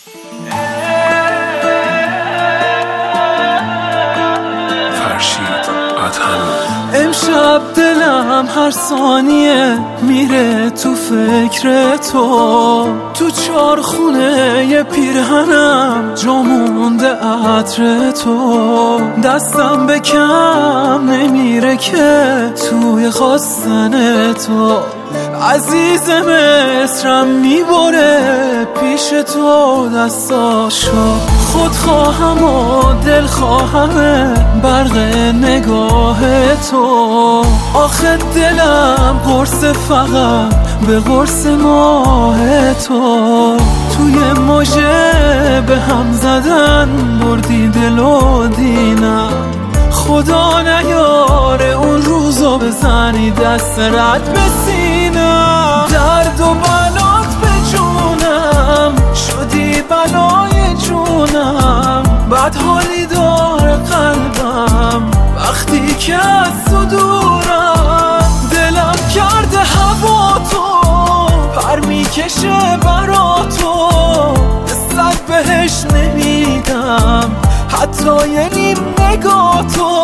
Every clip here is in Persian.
امشب دلم هر ثانیه میره تو فکر تو چارخونه ی پیرهنم جا مونده عطر تو، دستم به کم نمیره که توی خواستن تو، عزیز مصرم میبره پیش تو دستاشو، خودخواهم و دلخواهم برق نگاه تو، آخه دلم قرص فقط به قرص ماه تو، توی موجه به هم زدن بردی دل و دینم، خدا نیاره اون روزو بزنی دست رد به سینم، درد و بلات به جونم شدی بلای جونم، بد حالی داره قلبم وقتی که از تو دورم، دلم کرده هوا تو پر میکشه برا تو، صد بهش نمیدم حتی یه نیم نگاه تو.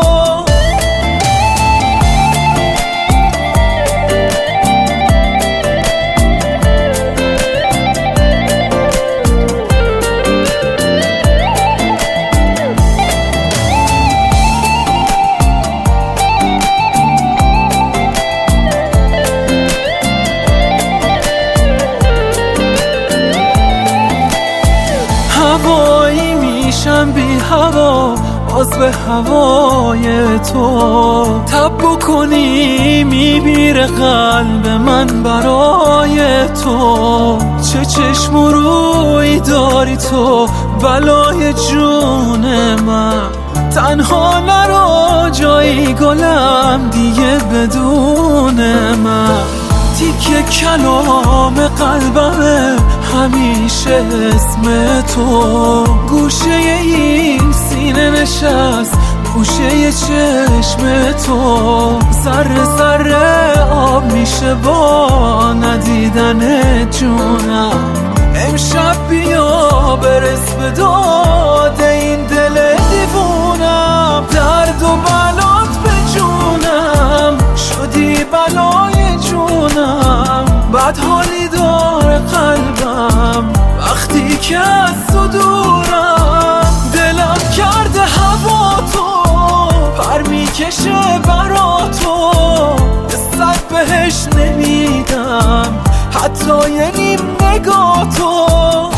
هوایی میشم بی هوا باز به هوای تو، تب بکنی میمیره قلب من برای تو، چه چشم و روی داری تو بلای جون من، تنها نرو جایی گلم دیگه بدون من، تیکه کلام قلبمه همیشه اسم تو، گوشه این سینه نشست گوشه چشم تو، ذره ذره آب میشه با ندیدن جونم، امشب بیا برس به داد این دل دیوونم، درد و بلات به جونم شدی بلای جونم، بد حالی داره قلبم وقتی که از تو دورم، دلم کرده هوا تو پر میکشه برا تو، صد بهش نمیدم حتی یه نیم نگاه تو.